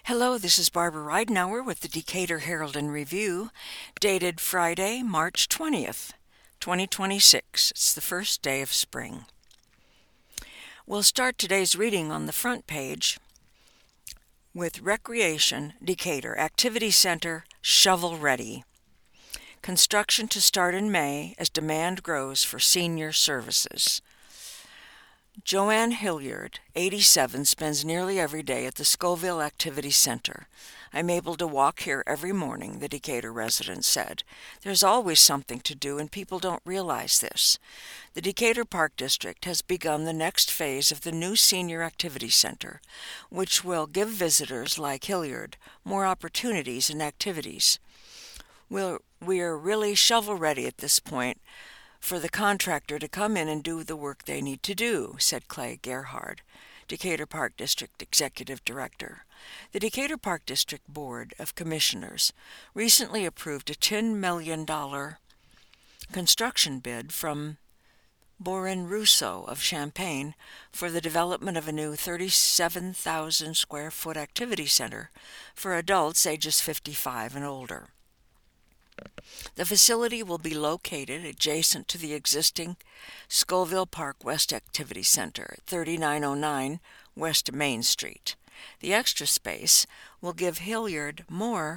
Hello, this is Barbara Ridenour with the Decatur Herald and Review, dated Friday, March 20th, 2026. It's the first day of spring. We'll start today's reading on the front page with Recreation Decatur Activity Center Shovel Ready. Construction to start in May as demand grows for senior services. Joanne Hilliard, 87, spends nearly every day at the Scoville Activity Center. I'm able to walk here every morning, the Decatur resident said. There's always something to do, and people don't realize this. The Decatur Park District has begun the next phase of the new Senior Activity Center, which will give visitors like Hilliard more opportunities and activities. We are really shovel-ready at this point for the contractor to come in and do the work they need to do, said Clay Gerhard, Decatur Park District Executive Director. The Decatur Park District Board of Commissioners recently approved a $10 million construction bid from Borin Russo of Champaign for the development of a new 37,000 square foot activity center for adults ages 55 and older. The facility will be located adjacent to the existing Scoville Park West Activity Center at 3909 West Main Street. The extra space will give Hilliard more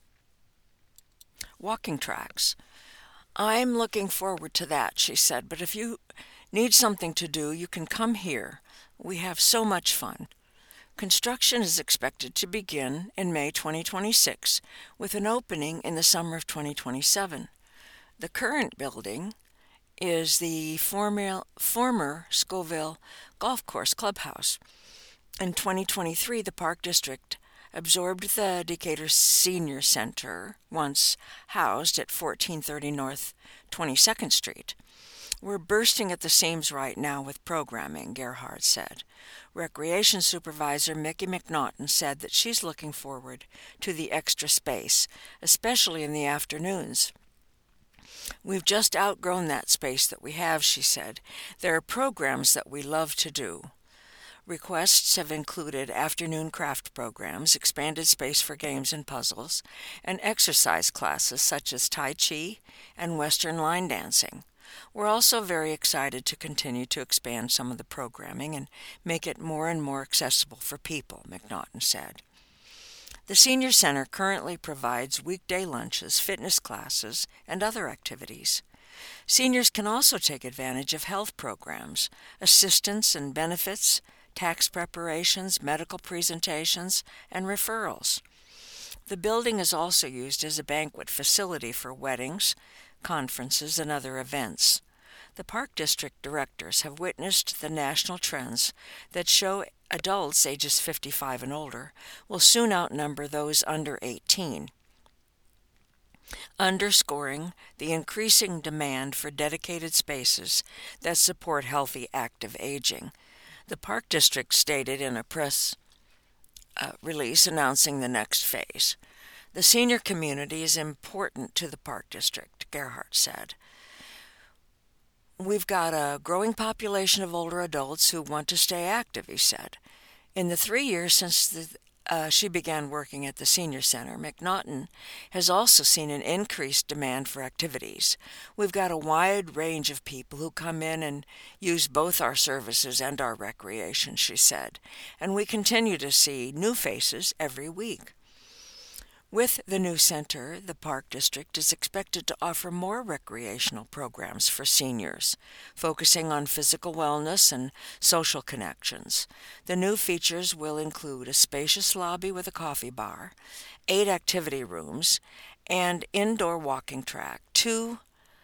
walking tracks. I'm looking forward to that, she said, but if you need something to do, you can come here. We have so much fun. Construction is expected to begin in May 2026, with an opening in the summer of 2027. The current building is the former Scoville Golf Course Clubhouse. In 2023, the Park District absorbed the Decatur Senior Center, once housed at 1430 North 22nd Street. We're bursting at the seams right now with programming, Gerhard said. Recreation Supervisor Mickey McNaughton said that she's looking forward to the extra space, especially in the afternoons. We've just outgrown that space that we have, she said. There are programs that we love to do. Requests have included afternoon craft programs, expanded space for games and puzzles, and exercise classes such as Tai Chi and Western line dancing. We're also very excited to continue to expand some of the programming and make it more and more accessible for people, McNaughton said. The Senior Center currently provides weekday lunches, fitness classes, and other activities. Seniors can also take advantage of health programs, assistance and benefits, tax preparations, medical presentations, and referrals. The building is also used as a banquet facility for weddings, conferences, and other events. The Park District directors have witnessed the national trends that show adults ages 55 and older will soon outnumber those under 18, underscoring the increasing demand for dedicated spaces that support healthy, active aging. The Park District stated in a press release announcing the next phase. The senior community is important to the Park District, Gerhard said. We've got a growing population of older adults who want to stay active, he said. In the 3 years since she began working at the Senior Center, McNaughton has also seen an increased demand for activities. We've got a wide range of people who come in and use both our services and our recreation, she said, and we continue to see new faces every week. With the new center, the Park District is expected to offer more recreational programs for seniors, focusing on physical wellness and social connections. The new features will include a spacious lobby with a coffee bar, 8 activity rooms, and indoor walking track, 2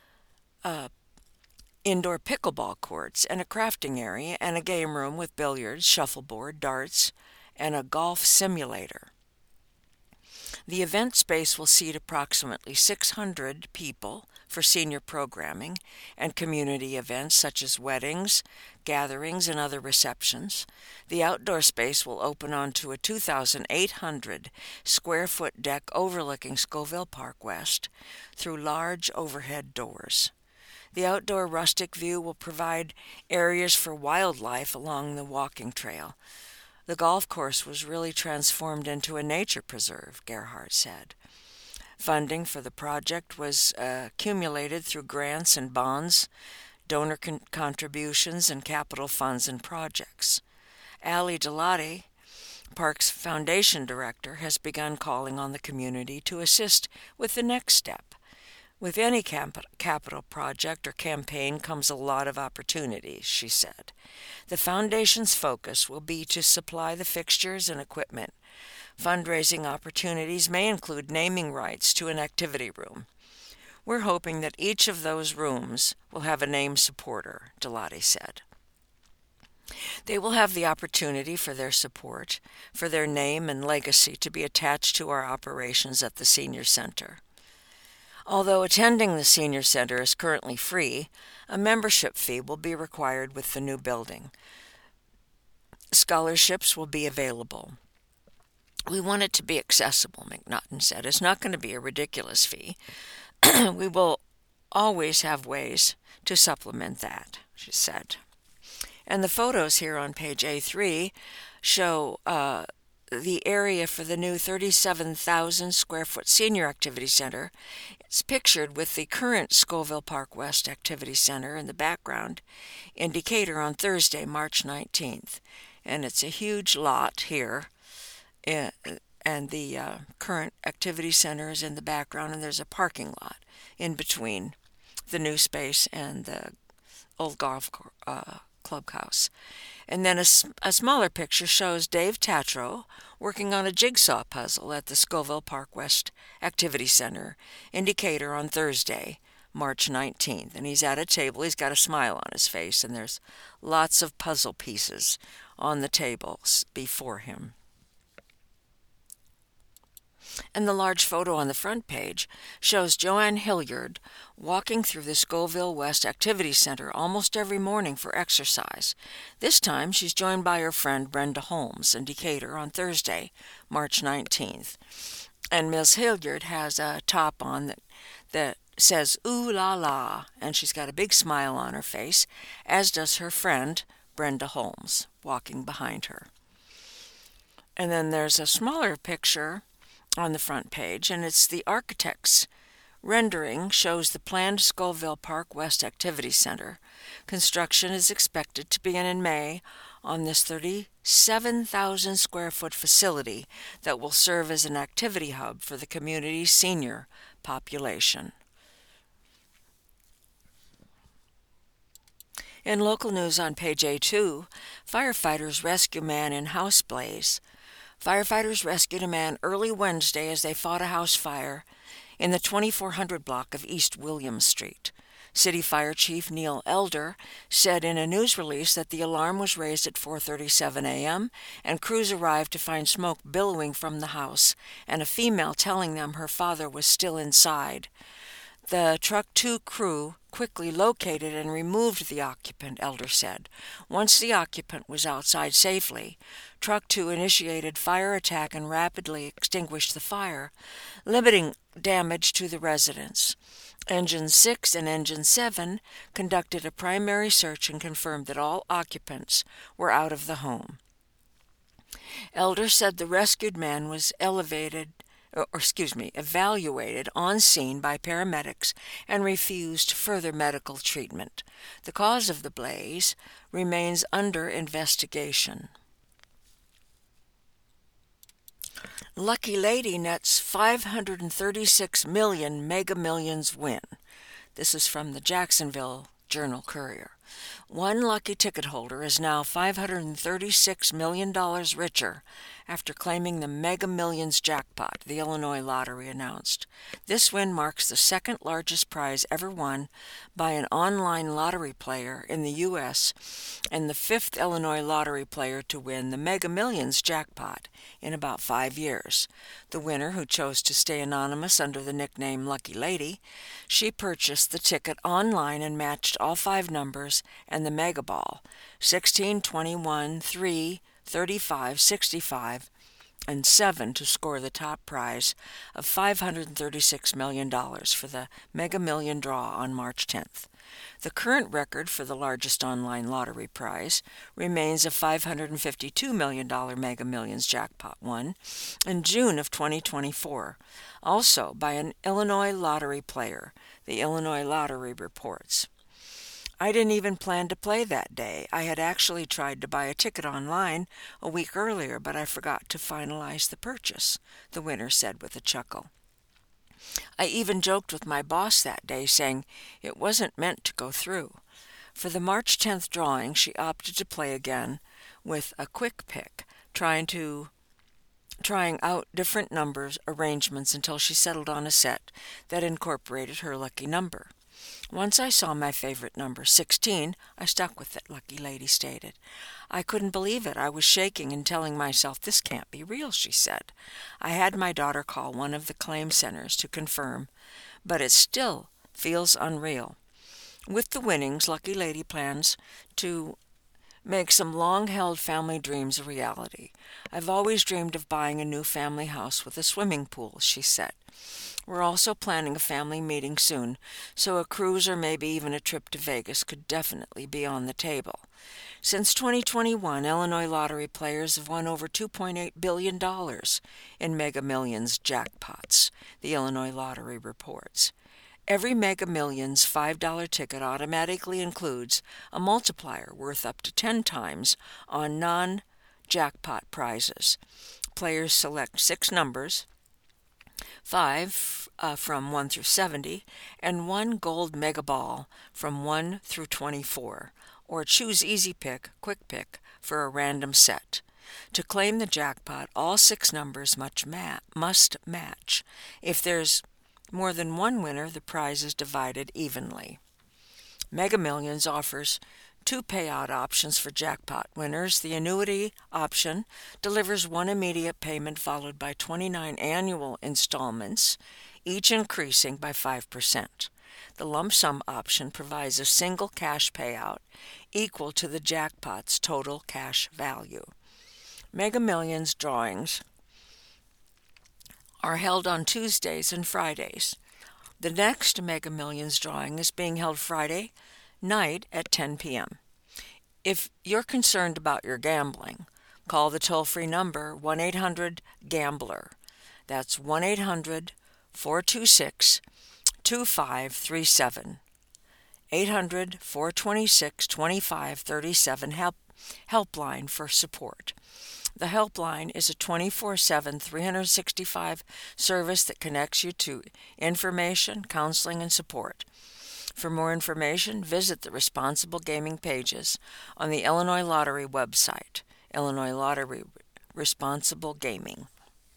indoor pickleball courts, and a crafting area, and a game room with billiards, shuffleboard, darts, and a golf simulator. The event space will seat approximately 600 people for senior programming and community events such as weddings, gatherings, and other receptions. The outdoor space will open onto a 2,800 square foot deck overlooking Scoville Park West through large overhead doors. The outdoor rustic view will provide areas for wildlife along the walking trail. The golf course was really transformed into a nature preserve, Gerhardt said. Funding for the project was accumulated through grants and bonds, donor contributions, and capital funds and projects. Ali Delati, Parks Foundation Director, has begun calling on the community to assist with the next step. With any capital project or campaign comes a lot of opportunities, she said. The Foundation's focus will be to supply the fixtures and equipment. Fundraising opportunities may include naming rights to an activity room. We're hoping that each of those rooms will have a named supporter, Delati said. They will have the opportunity for their support, for their name and legacy to be attached to our operations at the Senior Center. Although attending the Senior Center is currently free, a membership fee will be required with the new building. Scholarships will be available. We want it to be accessible, McNaughton said. It's not going to be a ridiculous fee. We will always have ways to supplement that, she said. And the photos here on page A3 show the area for the new 37,000 square foot senior activity center. It's pictured with the current Scoville Park West Activity Center in the background in Decatur on Thursday, March 19th. And it's a huge lot here, and the current activity center is in the background, and there's a parking lot in between the new space and the old golf clubhouse. And then a smaller picture shows Dave Tatro working on a jigsaw puzzle at the Scoville Park West Activity Center in Decatur on Thursday, March 19th. And he's at a table. He's got a smile on his face, and there's lots of puzzle pieces on the tables before him. And the large photo on the front page shows Joanne Hilliard walking through the Scoville West Activity Center almost every morning for exercise. This time she's joined by her friend Brenda Holmes in Decatur on Thursday, March 19th. And Ms. Hilliard has a top on that says "Ooh la la," and she's got a big smile on her face, as does her friend Brenda Holmes walking behind her. And then there's a smaller picture on the front page, and it's the architect's rendering shows the planned Scoville Park West Activity Center. Construction is expected to begin in May on this 37,000 square foot facility that will serve as an activity hub for the community's senior population. In local news on page A2, firefighters rescue man in house blaze. Firefighters rescued a man early Wednesday as they fought a house fire in the 2400 block of East William Street. City Fire Chief Neil Elder said in a news release that the alarm was raised at 4:37 a.m. and crews arrived to find smoke billowing from the house and a female telling them her father was still inside. The Truck 2 crew quickly located and removed the occupant, Elder said. Once the occupant was outside safely, Truck 2 initiated fire attack and rapidly extinguished the fire, limiting damage to the residents. Engine 6 and Engine 7 conducted a primary search and confirmed that all occupants were out of the home. Elder said the rescued man was evaluated on scene by paramedics and refused further medical treatment. The cause of the blaze remains under investigation. Lucky Lady nets $536 million Mega Millions win. This is from the Jacksonville Journal-Courier. One lucky ticket holder is now $536 million richer after claiming the Mega Millions jackpot, the Illinois Lottery announced. This win marks the second largest prize ever won by an online lottery player in the U.S. and the fifth Illinois lottery player to win the Mega Millions jackpot in about 5 years. The winner, who chose to stay anonymous under the nickname Lucky Lady, she purchased the ticket online and matched all 5 numbers and the Mega Ball, 16, 21, 3, 35, 65, and 7 to score the top prize of $536 million for the Mega Million draw on March 10th. The current record for the largest online lottery prize remains a $552 million Mega Millions jackpot won in June of 2024, also by an Illinois lottery player, the Illinois Lottery reports. I didn't even plan to play that day. I had actually tried to buy a ticket online a week earlier, but I forgot to finalize the purchase, the winner said with a chuckle. I even joked with my boss that day, saying it wasn't meant to go through. For the March 10th drawing, she opted to play again with a quick pick, trying out different numbers arrangements until she settled on a set that incorporated her lucky number. Once I saw my favorite number, 16, I stuck with it, Lucky Lady stated. I couldn't believe it. I was shaking and telling myself, this can't be real, she said. I had my daughter call one of the claim centers to confirm, but it still feels unreal. With the winnings, Lucky Lady plans to make some long-held family dreams a reality. I've always dreamed of buying a new family house with a swimming pool, she said. We're also planning a family meeting soon, so a cruise or maybe even a trip to Vegas could definitely be on the table. Since 2021, Illinois lottery players have won over $2.8 billion in Mega Millions jackpots, the Illinois Lottery reports. Every Mega Millions $5 ticket automatically includes a multiplier worth up to 10 times on non-jackpot prizes. Players select 6 numbers, 5 from 1 through 70, and 1 gold mega ball from 1 through 24, or choose Easy Pick, Quick Pick for a random set. To claim the jackpot, all 6 numbers must match. If there's more than one winner, the prize is divided evenly. Mega Millions offers 2 payout options for jackpot winners. The annuity option delivers 1 immediate payment followed by 29 annual installments, each increasing by 5%. The lump sum option provides a single cash payout equal to the jackpot's total cash value. Mega Millions drawings are held on Tuesdays and Fridays. The next Mega Millions drawing is being held Friday night at 10 p.m. If you're concerned about your gambling, call the toll-free number 1-800-GAMBLER. That's 1-800-426-2537. 800-426-2537 helpline for support. The helpline is a 24/7, 365 service that connects you to information, counseling, and support. For more information, visit the Responsible Gaming pages on the Illinois Lottery website, Illinois Lottery Responsible Gaming.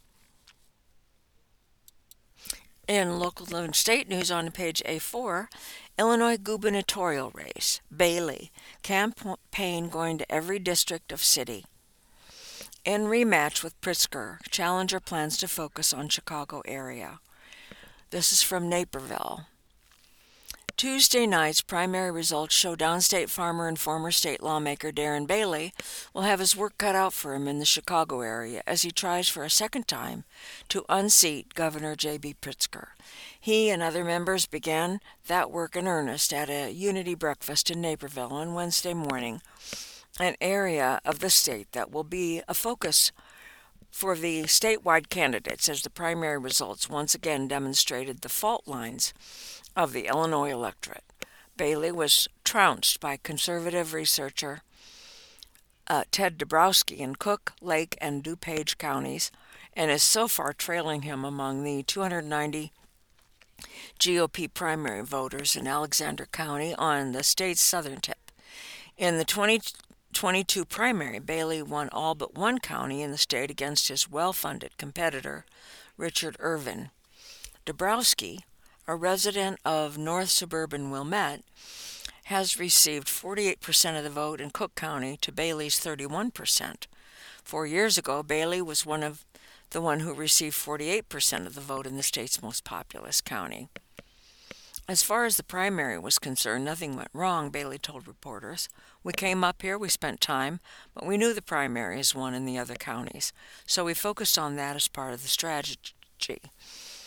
In local and state news on page A4, Illinois gubernatorial race, Bailey, campaign going to every district of city. In rematch with Pritzker, challenger plans to focus on Chicago area. This is from Naperville. Tuesday night's primary results show downstate farmer and former state lawmaker Darren Bailey will have his work cut out for him in the Chicago area as he tries for a second time to unseat Governor J.B. Pritzker. He and other members began that work in earnest at a unity breakfast in Naperville on Wednesday morning, an area of the state that will be a focus for the statewide candidates as the primary results once again demonstrated the fault lines of the Illinois electorate. Bailey was trounced by conservative researcher Ted Dabrowski in Cook, Lake, and DuPage counties and is so far trailing him among the 290 GOP primary voters in Alexander County on the state's southern tip. In the 2022 primary, Bailey won all but one county in the state against his well-funded competitor, Richard Irvin. Dabrowski, a resident of North Suburban Wilmette, has received 48% of the vote in Cook County to Bailey's 31%. 4 years ago, Bailey was the one who received 48% of the vote in the state's most populous county. As far as the primary was concerned, nothing went wrong, Bailey told reporters. We came up here, we spent time, but we knew the primaries won in the other counties, so we focused on that as part of the strategy.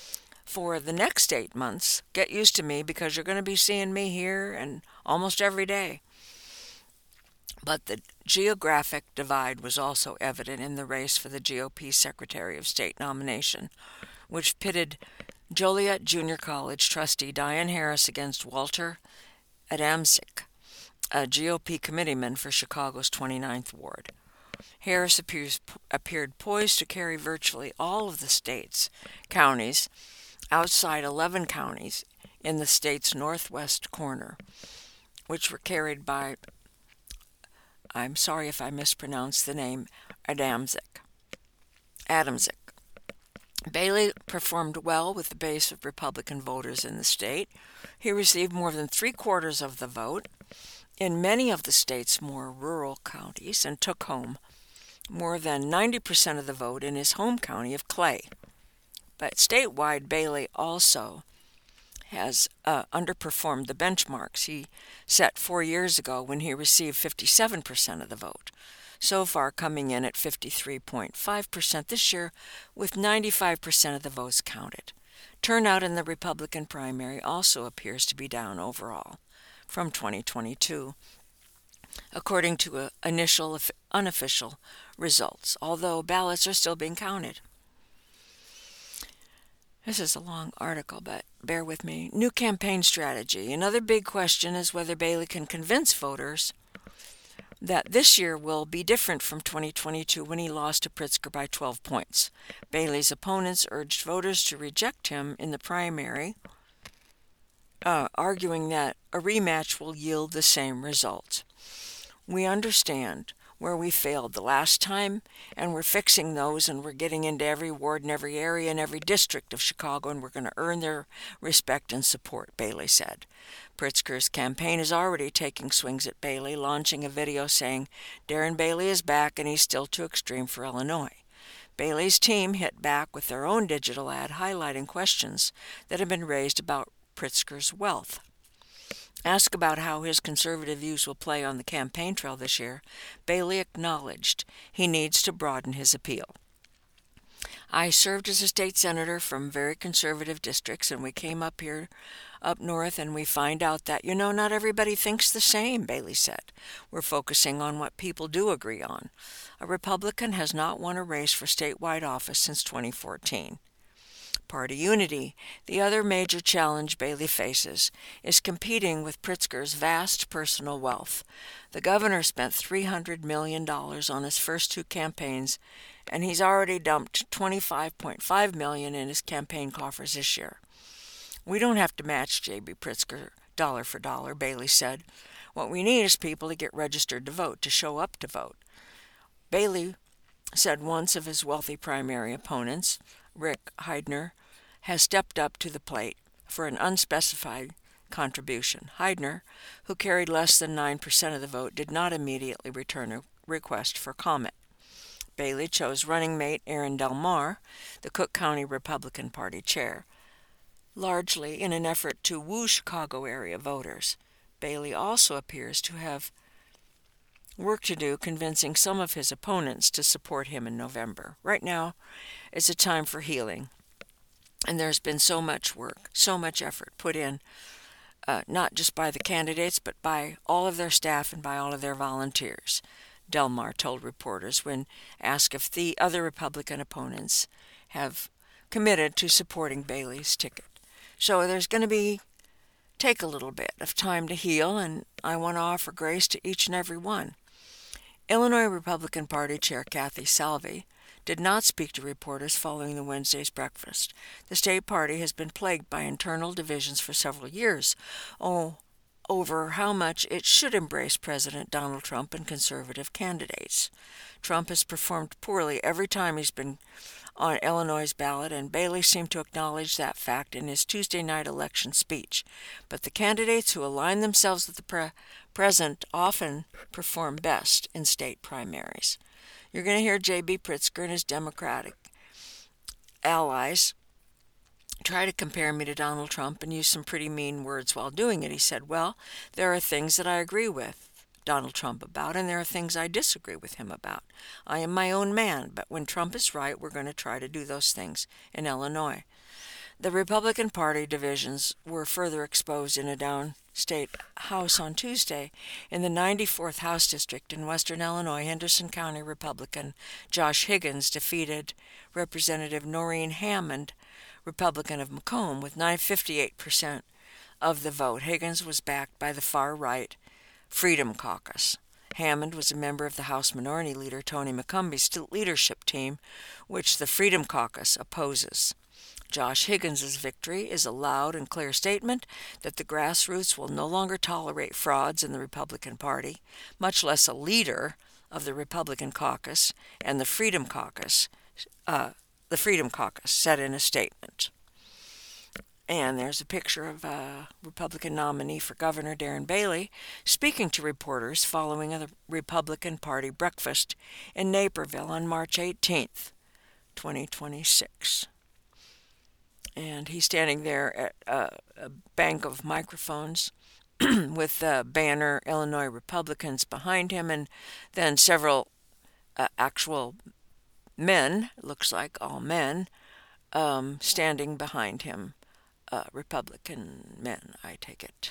for the next 8 months. Get used to me because you're going to be seeing me here and almost every day. But the geographic divide was also evident in the race for the GOP Secretary of State nomination, which pitted Joliet Junior College trustee Diane Harris against Walter Adamczyk, a GOP committeeman for Chicago's 29th Ward. Harris appeared poised to carry virtually all of the state's counties outside 11 counties in the state's northwest corner, which were carried by, I'm sorry if I mispronounced the name, Adamczyk. Bailey performed well with the base of Republican voters in the state. He received more than three-quarters of the vote in many of the state's more rural counties and took home more than 90% of the vote in his home county of Clay. But statewide, Bailey also has underperformed the benchmarks he set 4 years ago when he received 57% of the vote. So far coming in at 53.5% this year, with 95% of the votes counted. Turnout in the Republican primary also appears to be down overall from 2022, according to initial unofficial results, although ballots are still being counted. This is a long article, but bear with me. New campaign strategy. Another big question is whether Bailey can convince voters that this year will be different from 2022 when he lost to Pritzker by 12 points. Bailey's opponents urged voters to reject him in the primary, arguing that a rematch will yield the same result. We understand where we failed the last time, and we're fixing those, and we're getting into every ward and every area and every district of Chicago, and we're going to earn their respect and support, Bailey said. Pritzker's campaign is already taking swings at Bailey, launching a video saying Darren Bailey is back and he's still too extreme for Illinois. Bailey's team hit back with their own digital ad highlighting questions that have been raised about Pritzker's wealth. Asked about how his conservative views will play on the campaign trail this year, Bailey acknowledged he needs to broaden his appeal. I served as a state senator from very conservative districts, and we came up here up north and we find out that, not everybody thinks the same, Bailey said. We're focusing on what people do agree on. A Republican has not won a race for statewide office since 2014. Party unity. The other major challenge Bailey faces is competing with Pritzker's vast personal wealth. The governor spent $300 million on his first two campaigns, and he's already dumped $25.5 million in his campaign coffers this year. We don't have to match J.B. Pritzker dollar for dollar, Bailey said. What we need is people to get registered to vote, to show up to vote. Bailey said once of his wealthy primary opponents, Rick Heidner, has stepped up to the plate for an unspecified contribution. Heidner, who carried less than 9% of the vote, did not immediately return a request for comment. Bailey chose running mate Aaron Del Mar, the Cook County Republican Party chair, largely in an effort to woo Chicago area voters. Bailey also appears to have work to do convincing some of his opponents to support him in November. Right now, it's a time for healing. And there's been so much work, so much effort put in, not just by the candidates, but by all of their staff and by all of their volunteers, Del Mar told reporters when asked if the other Republican opponents have committed to supporting Bailey's ticket. So there's going to take a little bit of time to heal, and I want to offer grace to each and every one. Illinois Republican Party Chair Kathy Salvi did not speak to reporters following the Wednesday's breakfast. The state party has been plagued by internal divisions for several years over how much it should embrace President Donald Trump and conservative candidates. Trump has performed poorly every time he's been on Illinois' ballot, and Bailey seemed to acknowledge that fact in his Tuesday night election speech. But the candidates who align themselves with the present often perform best in state primaries. You're going to hear J.B. Pritzker and his Democratic allies try to compare me to Donald Trump and use some pretty mean words while doing it. He said, well, there are things that I agree with Donald Trump about, and there are things I disagree with him about. I am my own man, but when Trump is right, we're going to try to do those things in Illinois. The Republican Party divisions were further exposed in a downstate House on Tuesday. In the 94th House District in western Illinois, Henderson County Republican Josh Higgins defeated Representative Noreen Hammond, Republican of Macomb, with 958% of the vote. Higgins was backed by the far-right Freedom Caucus. Hammond was a member of the House Minority Leader Tony McCombie's leadership team, which the Freedom Caucus opposes. Josh Higgins' victory is a loud and clear statement that the grassroots will no longer tolerate frauds in the Republican Party, much less a leader of the Republican caucus and the Freedom Caucus. The Freedom Caucus said in a statement. And there's a picture of Republican nominee for governor Darren Bailey speaking to reporters following a Republican Party breakfast in Naperville on March 18th, 2026. And he's standing there at a bank of microphones with the banner Illinois Republicans behind him, and then several actual men, looks like all men, standing behind him. Republican men, I take it.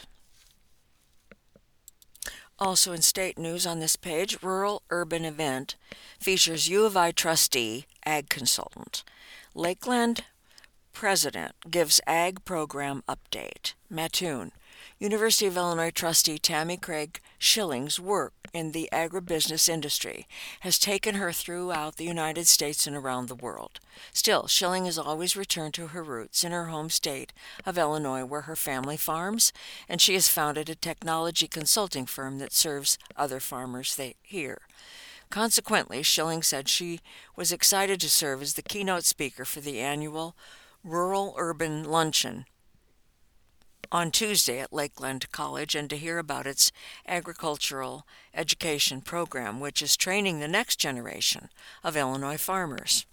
Also in state news on this page, Rural Urban Event features U of I trustee, ag consultant. Lakeland president gives ag program update. Mattoon. University of Illinois trustee Tammy Craig Schilling's work in the agribusiness industry has taken her throughout the United States and around the world. Still, Schilling has always returned to her roots in her home state of Illinois, where her family farms, and she has founded a technology consulting firm that serves other farmers here. Consequently, Schilling said she was excited to serve as the keynote speaker for the annual Rural Urban Luncheon on Tuesday at Lakeland College and to hear about its agricultural education program, which is training the next generation of Illinois farmers.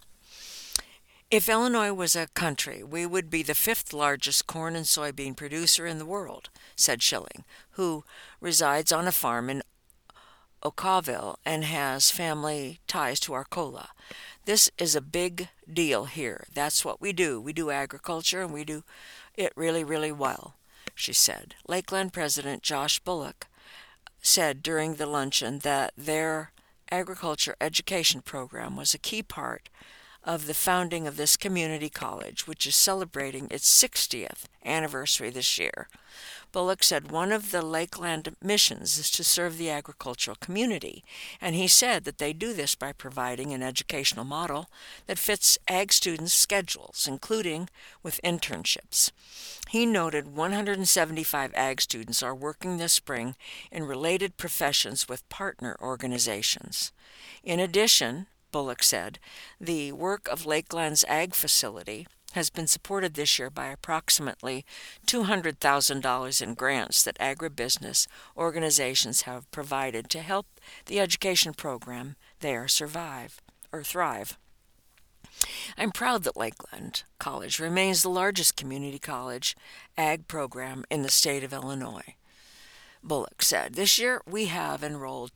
If Illinois was a country, we would be the fifth largest corn and soybean producer in the world, said Schilling, who resides on a farm in Okawville and has family ties to Arcola. This is a big deal here. That's what we do. We do agriculture, and we do it really, really well, she said. Lakeland President Josh Bullock said during the luncheon that their agriculture education program was a key part of the founding of this community college, which is celebrating its 60th anniversary this year. Bullock said one of the Lakeland missions is to serve the agricultural community, and he said that they do this by providing an educational model that fits ag students' schedules, including with internships. He noted 175 ag students are working this spring in related professions with partner organizations. In addition, Bullock said, the work of Lakeland's ag facility has been supported this year by approximately $200,000 in grants that agribusiness organizations have provided to help the education program there thrive. I'm proud that Lakeland College remains the largest community college ag program in the state of Illinois, Bullock said. This year we have enrolled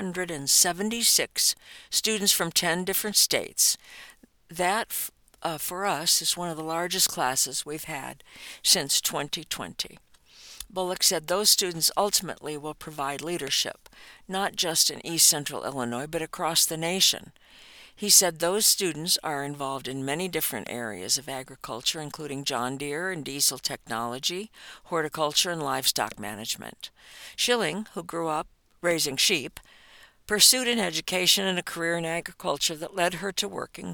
276 students from 10 different states. That, for us, is one of the largest classes we've had since 2020. Bullock said those students ultimately will provide leadership, not just in East Central Illinois, but across the nation. He said those students are involved in many different areas of agriculture, including John Deere and diesel technology, horticulture, and livestock management. Schilling, who grew up raising sheep, pursued an education and a career in agriculture that led her to working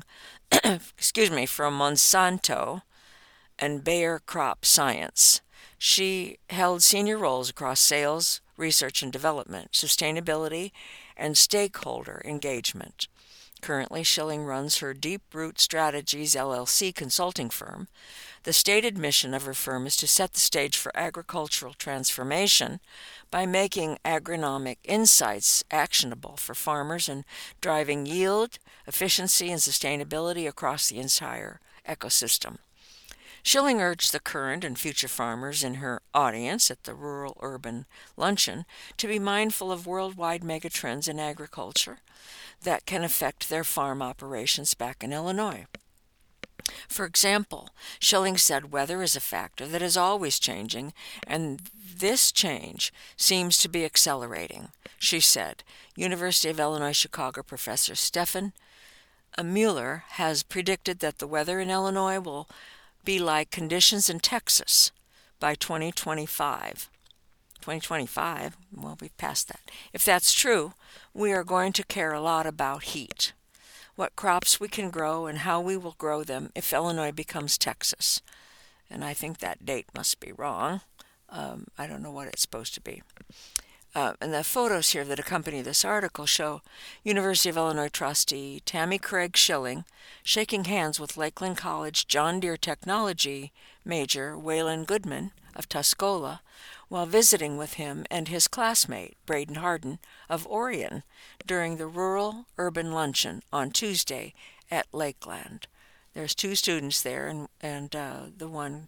for Monsanto and Bayer Crop Science. She held senior roles across sales, research and development, sustainability, and stakeholder engagement. Currently, Schilling runs her Deep Root Strategies LLC consulting firm. The stated mission of her firm is to set the stage for agricultural transformation by making agronomic insights actionable for farmers and driving yield, efficiency, and sustainability across the entire ecosystem. Schilling urged the current and future farmers in her audience at the Rural Urban Luncheon to be mindful of worldwide megatrends in agriculture that can affect their farm operations back in Illinois. For example, Schilling said weather is a factor that is always changing, and this change seems to be accelerating. She said, University of Illinois Chicago professor Stefan Mueller has predicted that the weather in Illinois will be like conditions in Texas by 2025. 2025? Well, we've passed that. If that's true, we are going to care a lot about heat, what crops we can grow, and how we will grow them if Illinois becomes Texas. And I think that date must be wrong. I don't know what it's supposed to be. And the photos here that accompany this article show University of Illinois trustee Tammy Craig Schilling shaking hands with Lakeland College John Deere Technology major Waylon Goodman of Tuscola while visiting with him and his classmate Braden Harden of Orion during the rural-urban luncheon on Tuesday at Lakeland. There's two students there, and the one,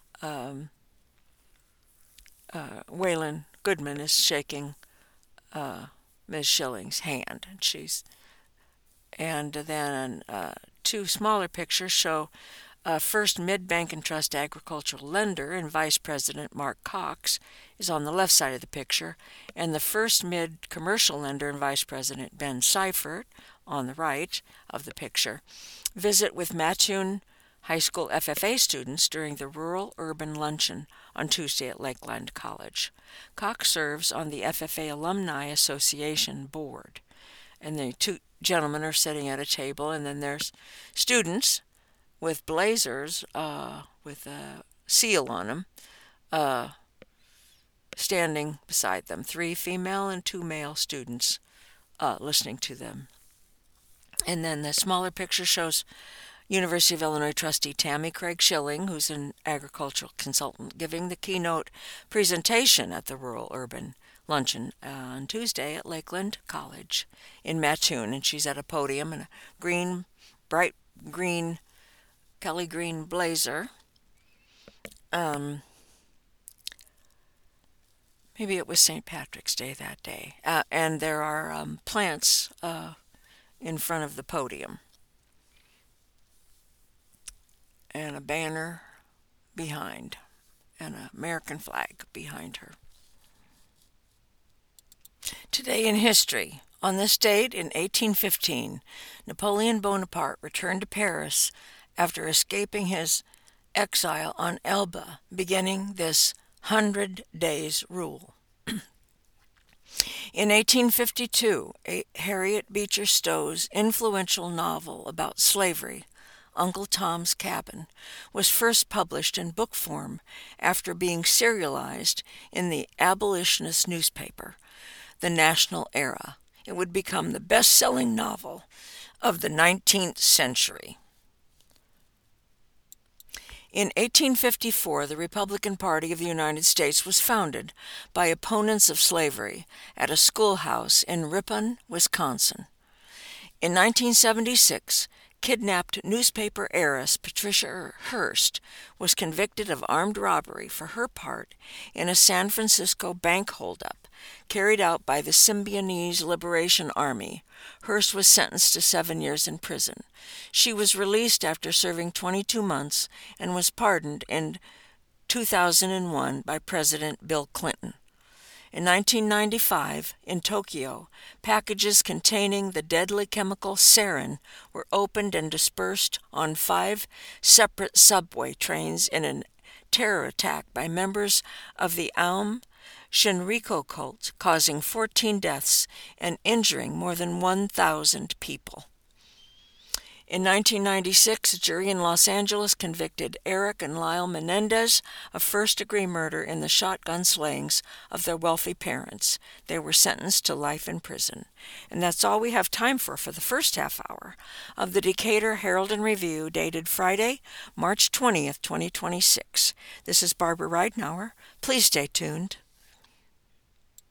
Waylon Goodman, is shaking Ms. Schilling's hand, and then two smaller pictures show First Mid-Bank and Trust agricultural lender and Vice President Mark Cox is on the left side of the picture, and the First Mid commercial lender and Vice President Ben Seifert on the right of the picture visit with Mattoon High School FFA students during the rural-urban luncheon on Tuesday at Lakeland College. Cox serves on the FFA Alumni Association board, and the two gentlemen are sitting at a table, and then there's students with blazers with a seal on them standing beside them, 3 female and 2 male students listening to them. And then the smaller picture shows University of Illinois trustee Tammy Craig Schilling, who's an agricultural consultant, giving the keynote presentation at the rural-urban luncheon on Tuesday at Lakeland College in Mattoon, and she's at a podium in a bright green Kelly green blazer. Maybe it was St. Patrick's Day that day. And there are plants in front of the podium, and a banner behind, and an American flag behind her. Today in history. On this date in 1815, Napoleon Bonaparte returned to Paris after escaping his exile on Elba, beginning this 100 days rule. In 1852, Harriet Beecher Stowe's influential novel about slavery, Uncle Tom's Cabin, was first published in book form after being serialized in the abolitionist newspaper, The National Era. It would become the best-selling novel of the 19th century. In 1854, the Republican Party of the United States was founded by opponents of slavery at a schoolhouse in Ripon, Wisconsin. In 1976, kidnapped newspaper heiress Patricia Hearst was convicted of armed robbery for her part in a San Francisco bank holdup carried out by the Symbionese Liberation Army. Hearst was sentenced to 7 years in prison. She was released after serving 22 months and was pardoned in 2001 by President Bill Clinton. In 1995, in Tokyo, packages containing the deadly chemical sarin were opened and dispersed on 5 separate subway trains in a terror attack by members of the Aum Shinrikyo cult, causing 14 deaths and injuring more than 1,000 people. In 1996, a jury in Los Angeles convicted Eric and Lyle Menendez of first-degree murder in the shotgun slayings of their wealthy parents. They were sentenced to life in prison. And that's all we have time for the first half hour of the Decatur Herald and Review, dated Friday, March 20th, 2026. This is Barbara Ridenour. Please stay tuned.